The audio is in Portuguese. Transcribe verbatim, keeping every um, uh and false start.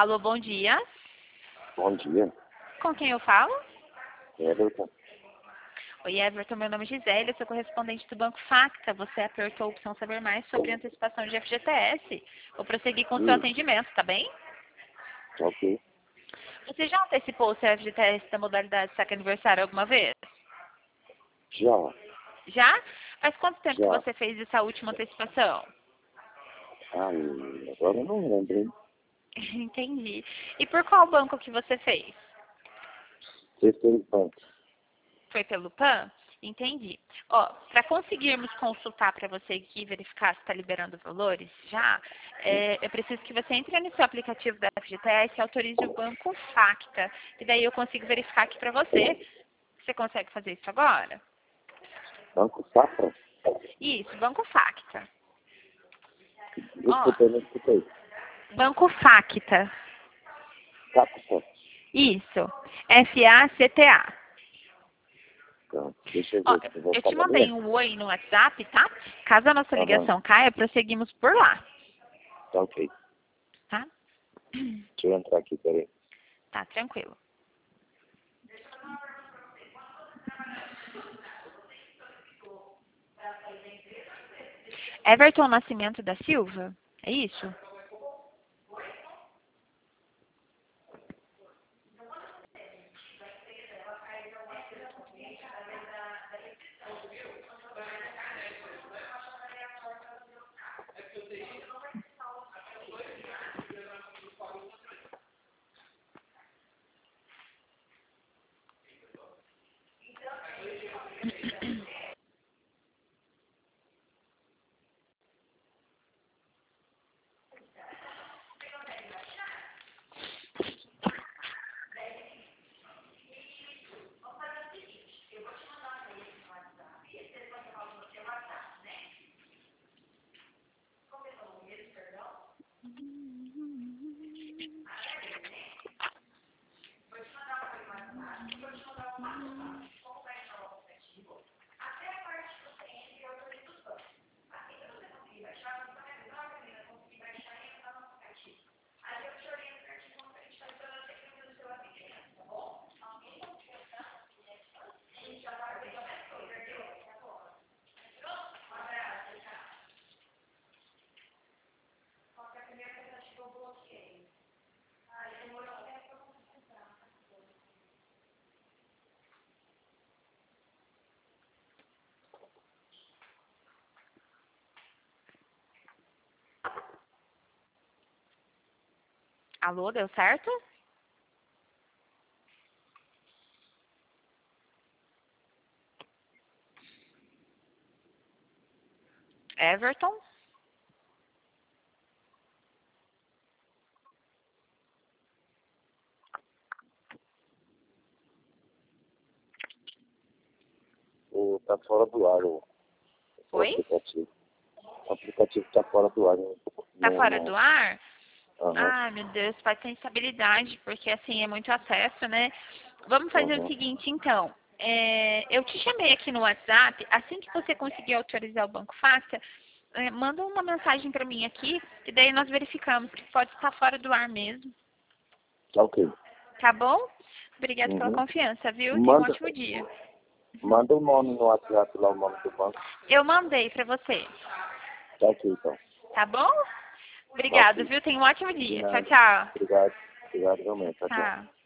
Alô, bom dia. Bom dia. Com quem eu falo? Everton. Oi, Everton, meu nome é Gisele, eu sou correspondente do Banco Facta. Você apertou a opção saber mais sobre antecipação de F G T S. Vou prosseguir com o seu Hum, atendimento, tá bem? ok. Você já antecipou o seu F G T S da modalidade saque aniversário alguma vez? Já, Já? Faz quanto tempo que já. você fez essa última antecipação? Ah, e agora eu não lembro, hein? Entendi. E por qual banco que você fez? Terceiro banco. Foi pelo PAN? Entendi. Ó, para conseguirmos consultar para você aqui e verificar se está liberando valores já, é, eu preciso que você entre no seu aplicativo da F G T S e autorize o Banco Facta. E daí eu consigo verificar aqui para você. Você consegue fazer isso agora? Banco Safra? Isso, Banco Facta. Ó, Desculpa, eu não escutei. Banco Facta. Capta. Isso. F A C T A. Então, deixa eu Ó, ver se eu vou eu te falar mandei bem. um oi no WhatsApp, tá? Caso a nossa Aham, ligação caia, prosseguimos por lá, tá ok. tá? Deixa eu entrar aqui, peraí. Tá, tranquilo. Everton Nascimento da Silva? É isso? Alô, deu certo? Everton? O, tá fora do ar o, o Oi? aplicativo. O aplicativo tá fora do ar. Não, Tá não, fora do não. ar? Aham, Ai, meu Deus, pode ter instabilidade, porque assim é muito acesso, né? Vamos fazer o aham. seguinte, então. É, eu te chamei aqui no WhatsApp, assim que você conseguir autorizar o Banco Facta, é, manda uma mensagem para mim aqui, que daí nós verificamos que pode estar fora do ar mesmo, Tá ok. tá bom? Obrigada pela Uhum. confiança, viu? Tenha um Manda, ótimo dia. manda o nome no WhatsApp lá, o nome do banco. Eu mandei para você, Tá ok, então. tá bom? Tá Obrigada, ok. viu? Tenha um ótimo De dia. Tchau, nada. tchau. Obrigado. Obrigado, realmente. Tchau, tchau. Tchau.